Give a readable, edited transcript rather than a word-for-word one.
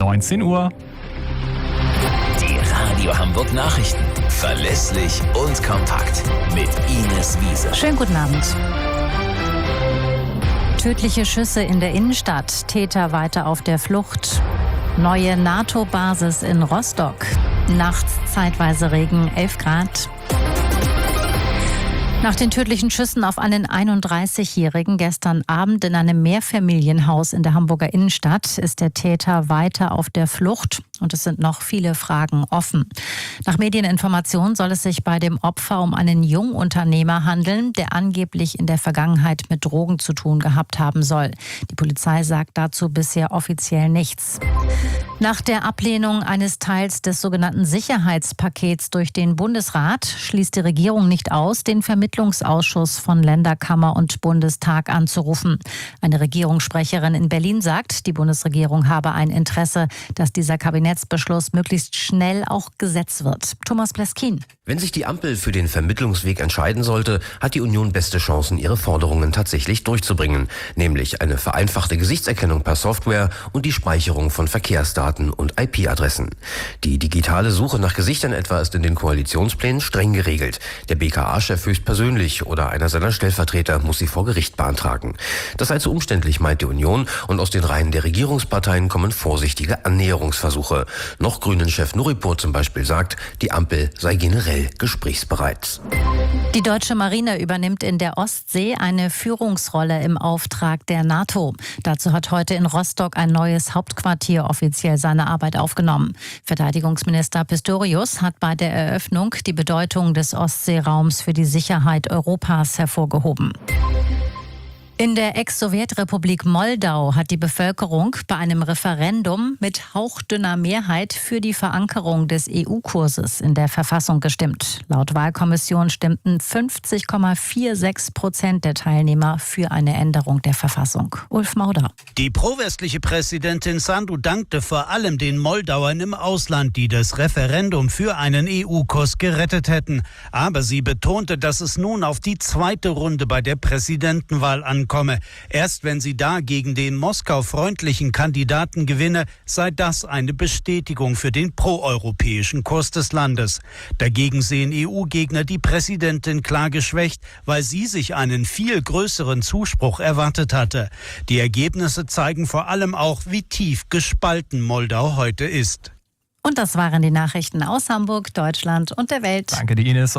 19 Uhr. Die Radio Hamburg Nachrichten. Verlässlich und kompakt. Mit Ines Wiese. Schönen guten Abend. Tödliche Schüsse in der Innenstadt. Täter weiter auf der Flucht. Neue NATO-Basis in Rostock. Nachts zeitweise Regen, 11 Grad. Nach den tödlichen Schüssen auf einen 31-Jährigen gestern Abend in einem Mehrfamilienhaus in der Hamburger Innenstadt ist der Täter weiter auf der Flucht und es sind noch viele Fragen offen. Nach Medieninformationen soll es sich bei dem Opfer um einen Jungunternehmer handeln, der angeblich in der Vergangenheit mit Drogen zu tun gehabt haben soll. Die Polizei sagt dazu bisher offiziell nichts. Nach der Ablehnung eines Teils des sogenannten Sicherheitspakets durch den Bundesrat schließt die Regierung nicht aus, den Vermittlungsausschuss von Länderkammer und Bundestag anzurufen. Eine Regierungssprecherin in Berlin sagt, die Bundesregierung habe ein Interesse, dass dieser Kabinettsbeschluss möglichst schnell auch Gesetz wird. Thomas Pleskin. Wenn sich die Ampel für den Vermittlungsweg entscheiden sollte, hat die Union beste Chancen, ihre Forderungen tatsächlich durchzubringen. Nämlich eine vereinfachte Gesichtserkennung per Software und die Speicherung von Verkehrsdaten und IP-Adressen. Die digitale Suche nach Gesichtern etwa ist in den Koalitionsplänen streng geregelt. Der BKA-Chef höchstpersönlich oder einer seiner Stellvertreter muss sie vor Gericht beantragen. Das sei zu umständlich, meint die Union, und aus den Reihen der Regierungsparteien kommen vorsichtige Annäherungsversuche. Noch Grünen-Chef Nuripur zum Beispiel sagt, die Ampel sei generell gesprächsbereit. Die deutsche Marine übernimmt in der Ostsee eine Führungsrolle im Auftrag der NATO. Dazu hat heute in Rostock ein neues Hauptquartier offiziell seine Arbeit aufgenommen. Verteidigungsminister Pistorius hat bei der Eröffnung die Bedeutung des Ostseeraums für die Sicherheit Europas hervorgehoben. In der Ex-Sowjetrepublik Moldau hat die Bevölkerung bei einem Referendum mit hauchdünner Mehrheit für die Verankerung des EU-Kurses in der Verfassung gestimmt. Laut Wahlkommission stimmten 50,46% der Teilnehmer für eine Änderung der Verfassung. Ulf Mauder. Die pro-westliche Präsidentin Sandu dankte vor allem den Moldauern im Ausland, die das Referendum für einen EU-Kurs gerettet hätten. Aber sie betonte, dass es nun auf die zweite Runde bei der Präsidentenwahl ankomme. Erst wenn sie da gegen den Moskau-freundlichen Kandidaten gewinne, sei das eine Bestätigung für den proeuropäischen Kurs des Landes. Dagegen sehen EU-Gegner die Präsidentin klar geschwächt, weil sie sich einen viel größeren Zuspruch erwartet hatte. Die Ergebnisse zeigen vor allem auch, wie tief gespalten Moldau heute ist. Und das waren die Nachrichten aus Hamburg, Deutschland und der Welt. Danke, die Ines.